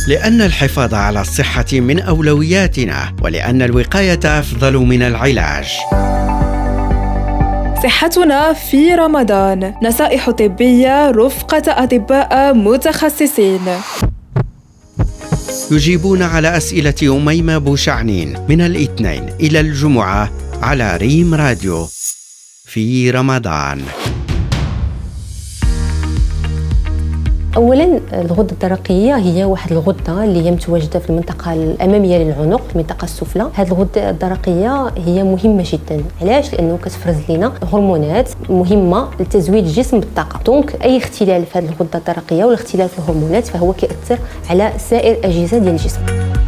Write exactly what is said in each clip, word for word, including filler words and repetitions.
لأن الحفاظ على الصحة من أولوياتنا، ولأن الوقاية أفضل من العلاج. صحتنا في رمضان، نصائح طبية رفقة أطباء متخصصين يجيبون على أسئلة أميمة بوشعنين من الاثنين إلى الجمعة على ريم راديو في رمضان. اولا الغده الدرقيه هي واحد الغده اللي هي متواجده في المنطقه الاماميه للعنق، المنطقه السفلى. هذه الغده الدرقيه هي مهمه جدا. علاش؟ لانه كتفرز لنا هرمونات مهمه لتزويد الجسم بالطاقه. دونك اي اختلال في هذه الغده الدرقيه ولا اختلال في الهرمونات فهو كيأثر على سائر الاجهزه ديال الجسم.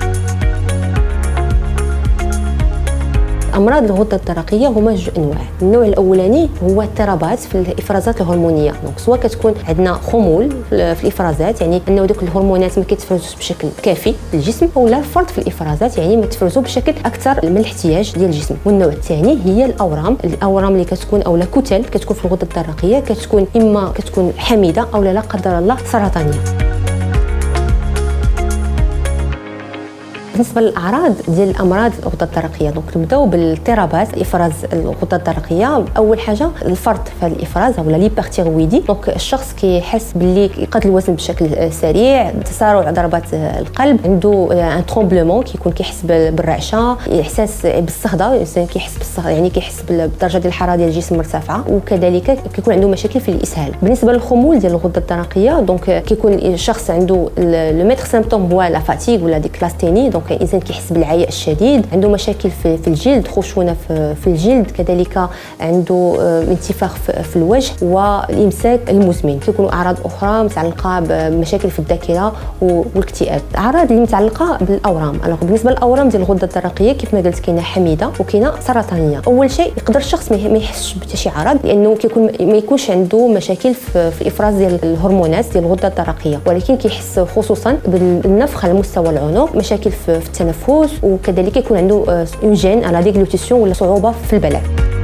امراض الغده الدرقيه هما جوج انواع. النوع الاولاني هو اضطرابات في الافرازات الهرمونيه، دونك سواء كتكون عندنا خمول في الافرازات، يعني انه دوك الهرمونات ما كيتفرزوش بشكل كافي للجسم، اولا فرط في الافرازات يعني ما تفرزوا بشكل اكثر من الاحتياج ديال الجسم. والنوع الثاني هي الاورام، الاورام اللي كتكون اولا كتل كتكون في الغده الدرقيه، كتكون اما كتكون حميده او لا قدر الله سرطانيه. بالنسبه للاعراض ديال الامراض الغده الدرقيه، دونك نبداو بالاضطرابات افراز الغده الدرقيه. اول حاجه الفرط في الافراز ولا ليبرتيرويدي، دونك الشخص كيحس باللي يقاد الوزن بشكل سريع، تسارع ضربات القلب، عنده ان ترومبلمون، كيكون كيحس بالرعشه، احساس بالصهده، الانسان كيحس بالصهده يعني كيحس بالدرجه ديال الحراره ديال الجسم مرتفعه، وكذلك كيكون عنده مشاكل في الاسهال. بالنسبه للخمول ديال الغده الدرقيه، دونك كيكون الشخص عنده لو ميتر سيمبتوم هو لا فاتيغ ولا ديك لاستيني، دونك الانسان كيحس بالعياء الشديد، عنده مشاكل في, في الجلد، خشونه في, في الجلد، كذلك عنده انتفاخ في, في الوجه والامساك المزمن. كيكونوا اعراض اخرى متعلقه بمشاكل في الذاكره والاكتئاب. اعراض اللي متعلقه بالاورام، الوغ بالنسبه للاورام ديال الغده الدرقيه كيف ما قلت كاينه حميده وكاينه سرطانيه. اول شيء يقدر الشخص ما يحسش بحتى شي عرض لانه كيكون ما يكونش عنده مشاكل في, في الافراز ديال الهرمونات ديال الغده الدرقيه، ولكن كيحس خصوصا بالنفخ على مستوى العنق، مشاكل في في التنفس، وكذلك يكون عنده اون جين على ديغلوتيسيون ولا صعوبه في البلع.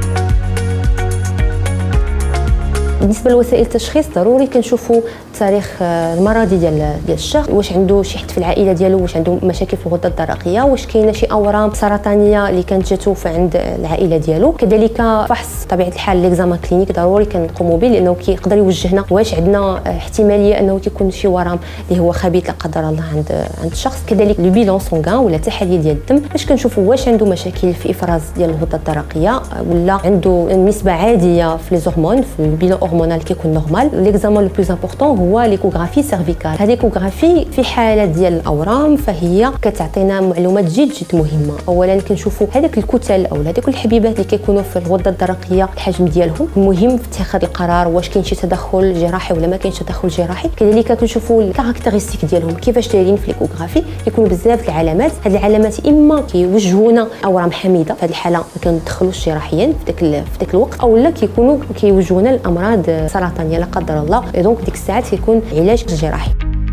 بالنسبه لوسائل التشخيص ضروري كنشوفوا التاريخ المرضي ديال ديال الشخص، واش عنده شي حد في العائله ديالو واش عنده مشاكل في الغده الدرقيه، واش كاينه شي اورام سرطانيه اللي كانت جاتو عند العائله ديالو. كذلك فحص طبيعه الحال ليكزامان كلينيك ضروري كنقوموا به، لانه كيقدر يوجهنا واش عندنا احتماليه انه كيكون شي ورم اللي هو خبيث لا قدر الله عند عند الشخص. كذلك لو بيلون سونغان ولا تحاليل ديال الدم باش كنشوفوا واش عنده مشاكل في افراز ديال الغده الدرقيه ولا عنده نسبه عاديه في لي هرمون، في البيلون هرمونال كيكون نورمال. ليكزامان لو بلوز امبورطون هو ليكوغرافي سيرفيكال. هذه ليكوغرافي في حاله ديال الاورام فهي كتعطينا معلومات جد جد مهمه. اولا كنشوفوا هذاك الكتل او هذوك الحبيبات اللي كيكونوا في الغده الدرقيه الحجم ديالهم مهم في اتخاذ القرار واش كاين شي تدخل جراحي ولا ما كاينش تدخل جراحي. كذلك كنشوفوا الكاركتيرستيك ديالهم كيفاش دايرين في ليكوغرافي، كيكونوا بزاف العلامات. هذه العلامات اما كيوجهونا اورام حميده، في هذه الحاله ما كندخلوش جراحيا في ذاك في ذاك الوقت، او لا كيكونوا كيوجهونا الامراض سرطانيه لا قدر الله، دونك ديك الساعات كيكون علاج جراحي.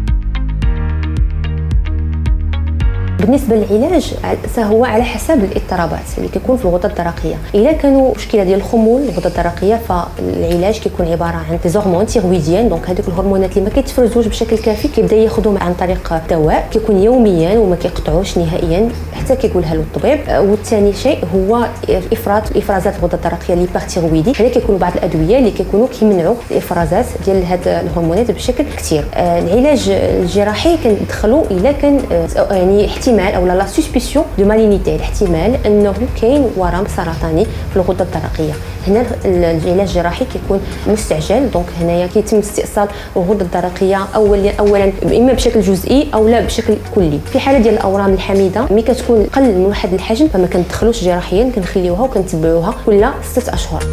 بالنسبه للعلاج فهو على حسب الاضطرابات اللي كيكون في الغده الدرقيه. الا كانوا مشكله ديال الخمول الغده الدرقيه فالعلاج كيكون عباره عن دي هرمون تيرويديان، دونك هذوك الهرمونات اللي ما كيتفرزوش بشكل كافي كيبدا ياخذهم عن طريق دواء كيكون يوميا وما كيقطعوش نهائيا حتى كيقولها له الطبيب. والثاني شيء هو افراز افرازات الغده الدرقيه ليبرتيرويدي، هذا كيكونوا بعض الادويه اللي كيكونوا كيمنعوا الافرازات ديال هاد الهرمونات بشكل كثير. العلاج الجراحي كندخلوا الا كان يعني احتمال او لا سسبيسيون دو مالينيتي، الاحتمال انه كاين ورم سرطاني في الغده الدرقيه. هنا العلاج الجراحي كيكون مستعجل، دونك هنايا كيتم استئصال الغده الدرقيه اولا اولا اما بشكل جزئي او لا بشكل كلي. في حاله ديال الاورام الحميده ملي كتكون قل من واحد الحجم فما كندخلوش جراحيا، كنخليوها وكنتبعوها كل ستة اشهر.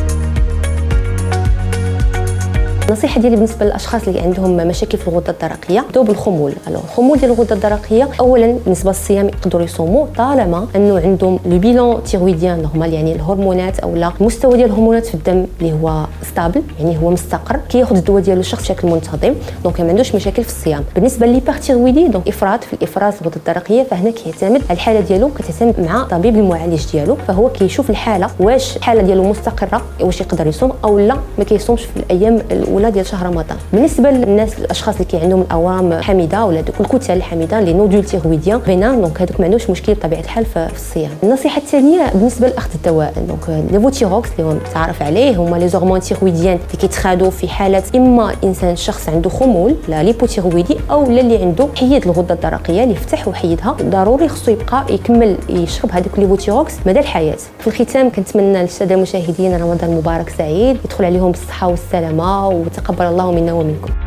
النصيحه ديالي بالنسبه للاشخاص اللي عندهم مشاكل في الغده الدرقيه بداو بالخمول. الخمول ديال الغده الدرقيه اولا بالنسبه للصيام يقدروا يصوموا طالما انه عندهم لو بيلون تيرويديان نورمال، يعني الهرمونات او لا المستوى ديال الهرمونات في الدم اللي هو ستابل يعني هو مستقر، كياخذ الدواء ديالو الشخص بشكل منتظم، دونك ما عندوش مشاكل في الصيام. بالنسبه للهيبرتيرويدي دونك افراط في الافراز الغده الدرقيه، فهنا كيعتمد على الحاله ديالو، كتعتمد مع طبيب المعالج ديالو، فهو كيشوف الحاله واش الحاله ديالو مستقره واش يقدر يصوم او لا ما كيصومش في الايام الاولى ديال شهر رمضان. بالنسبه للناس الاشخاص اللي كي عندهم الاورام حامضه ولا دوك الكتل الحامضه لي نودول تيرويديان بينان، دونك هذوك ما عندوش مشكل بطبيعه الحال في الصيام. النصيحه الثانيه بالنسبه لاخذ الدواء، دونك ليفوتيروكس اللي هو متعارف عليه هما لي زورمون تيرويديان اللي كيتخادوا في حاله اما انسان شخص عنده خمول لا ليبوتيرويدي او لا اللي عنده حيد الغده الدرقيه اللي يفتح وحيدها، ضروري خصو يبقى يكمل يشرب هذوك ليفوتيروكس مدى الحياه. في الختام كنتمنى للساده المشاهدين رمضان مبارك سعيد، يدخل عليهم بالصحه والسلامه وتقبل الله منا ومنكم.